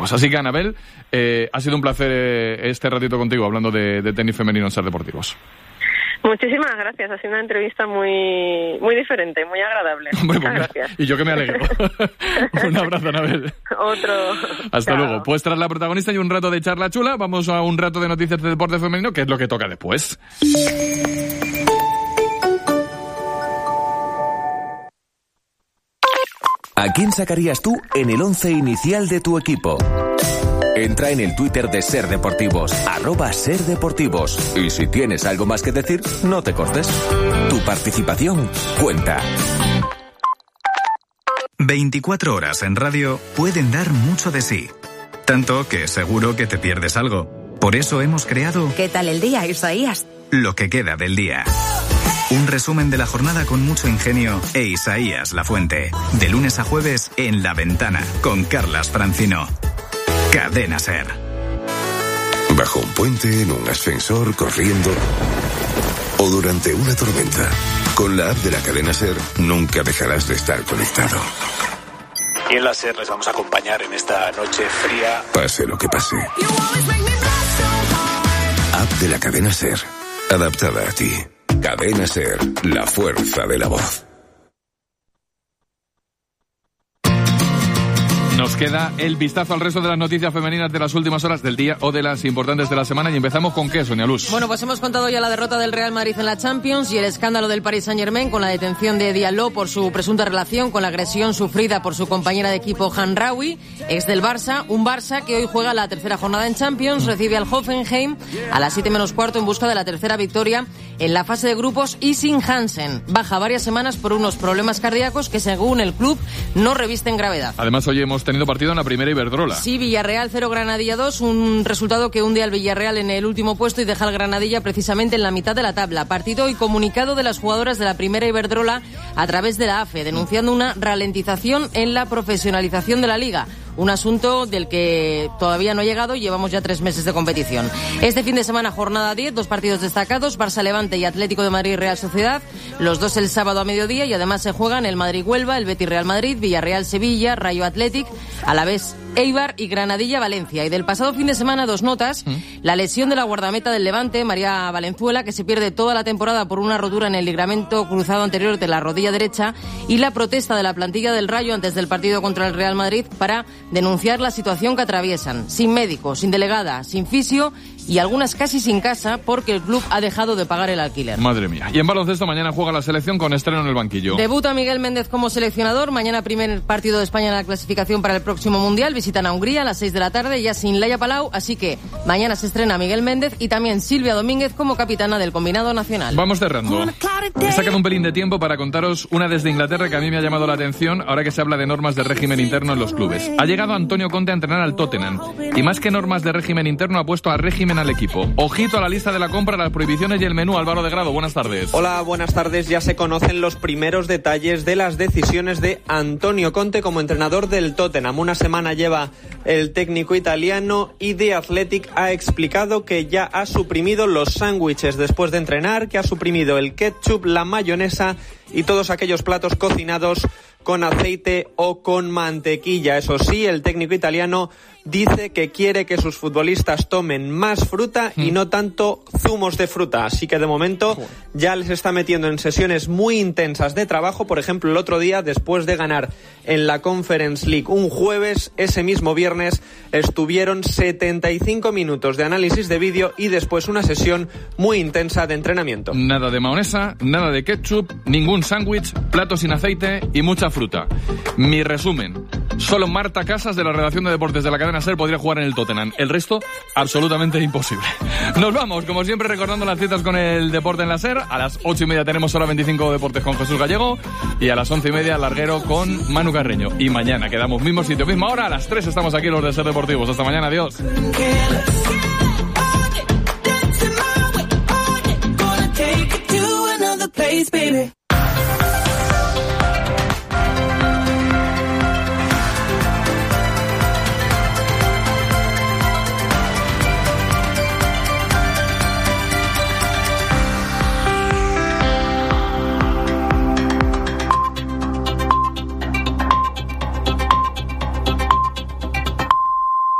Deportivos. Así que, Anabel, ha sido un placer este ratito contigo hablando de tenis femenino en Ser Deportivos. Muchísimas gracias, ha sido una entrevista muy diferente, muy agradable. Muchas gracias. Y yo que me alegro. Un abrazo, Anabel. Otro. Hasta luego. Pues tras la protagonista y un rato de charla chula, vamos a un rato de noticias de deporte femenino, que es lo que toca después. ¿A quién sacarías tú en el 11 inicial de tu equipo? Entra en el Twitter de Ser Deportivos, @SerDeportivos. Y si tienes algo más que decir, no te cortes. Tu participación cuenta. 24 horas en radio pueden dar mucho de sí. Tanto que seguro que te pierdes algo. Por eso hemos creado... ¿Qué tal el día, Isaías? Lo que queda del día. Un resumen de la jornada con mucho ingenio e Isaías Lafuente. De lunes a jueves en La Ventana, con Carlas Francino. Cadena Ser. Bajo un puente, en un ascensor, corriendo o durante una tormenta. Con la app de la Cadena Ser nunca dejarás de estar conectado. Y en la Ser les vamos a acompañar en esta noche fría. Pase lo que pase. App de la Cadena Ser. Adaptada a ti. Cadena Ser. La fuerza de la voz. Nos queda el vistazo al resto de las noticias femeninas de las últimas horas del día o de las importantes de la semana. Y empezamos con ¿qué, Sonia Luz? Bueno, pues hemos contado ya la derrota del Real Madrid en la Champions y el escándalo del Paris Saint-Germain con la detención de Diallo por su presunta relación con la agresión sufrida por su compañera de equipo Hamraoui, ex del Barça. Un Barça que hoy juega la tercera jornada en Champions, recibe al Hoffenheim a las 7:15 en busca de la tercera victoria en la fase de grupos, y sin Hansen. Baja varias semanas por unos problemas cardíacos que, según el club, no revisten gravedad. Además, hoy hemos tenido partido en la primera Iberdrola. Sí, Villarreal 0, Granadilla 2, un resultado que hunde al Villarreal en el último puesto y deja al Granadilla precisamente en la mitad de la tabla. Partido y comunicado de las jugadoras de la primera Iberdrola a través de la AFE, denunciando una ralentización en la profesionalización de la liga. Un asunto del que todavía no ha llegado y llevamos ya 3 meses de competición. Este fin de semana, jornada 10, 2 partidos destacados, Barça-Levante y Atlético de Madrid-Real Sociedad, los dos el sábado a mediodía, y además se juegan el Madrid-Huelva, el Betis-Real Madrid, Villarreal-Sevilla, Rayo Athletic, Alavés Eibar y Granadilla-Valencia. Y del pasado fin de semana, 2 notas. La lesión de la guardameta del Levante, María Valenzuela, que se pierde toda la temporada por una rotura en el ligamento cruzado anterior de la rodilla derecha, y la protesta de la plantilla del Rayo antes del partido contra el Real Madrid para denunciar la situación que atraviesan. Sin médico, sin delegada, sin fisio y algunas casi sin casa porque el club ha dejado de pagar el alquiler. Madre mía. Y en baloncesto mañana juega la selección con estreno en el banquillo. Debuta Miguel Méndez como seleccionador. Mañana primer partido de España en la clasificación para el próximo Mundial. Visitan a Hungría a las 6 de la tarde, ya sin Laia Palau. Así que mañana se estrena Miguel Méndez y también Silvia Domínguez como capitana del combinado nacional. Vamos cerrando. He sacado un pelín de tiempo para contaros una desde Inglaterra que a mí me ha llamado la atención ahora que se habla de normas de régimen interno en los clubes. Ha llegado Antonio Conte a entrenar al Tottenham y más que normas de régimen interno ha puesto a régimen al equipo. Ojito a la lista de la compra, las prohibiciones y el menú. Álvaro de Grado, buenas tardes. Hola, buenas tardes. Ya se conocen los primeros detalles de las decisiones de Antonio Conte como entrenador del Tottenham. Una semana lleva el técnico italiano y The Athletic ha explicado que ya ha suprimido los sándwiches después de entrenar, que ha suprimido el ketchup, la mayonesa y todos aquellos platos cocinados con aceite o con mantequilla. Eso sí, el técnico italiano dice que quiere que sus futbolistas tomen más fruta y no tanto zumos de fruta. Así que de momento ya les está metiendo en sesiones muy intensas de trabajo. Por ejemplo, el otro día, después de ganar en la Conference League un jueves, ese mismo viernes estuvieron 75 minutos de análisis de vídeo y después una sesión muy intensa de entrenamiento. Nada de mayonesa, nada de ketchup, ningún sándwich, plato sin aceite y mucha fruta. Mi resumen: solo Marta Casas, de la redacción de deportes de la cadena SER, podría jugar en el Tottenham. El resto, absolutamente imposible. Nos vamos, como siempre, recordando las citas con el deporte en la SER. A las 8:30 tenemos Hora 25 Deportes con Jesús Gallego y a las 11:30 Larguero con Manu Carreño. Y mañana quedamos mismo sitio, misma hora. A las 3 estamos aquí los de SER Deportivos. Hasta mañana, adiós.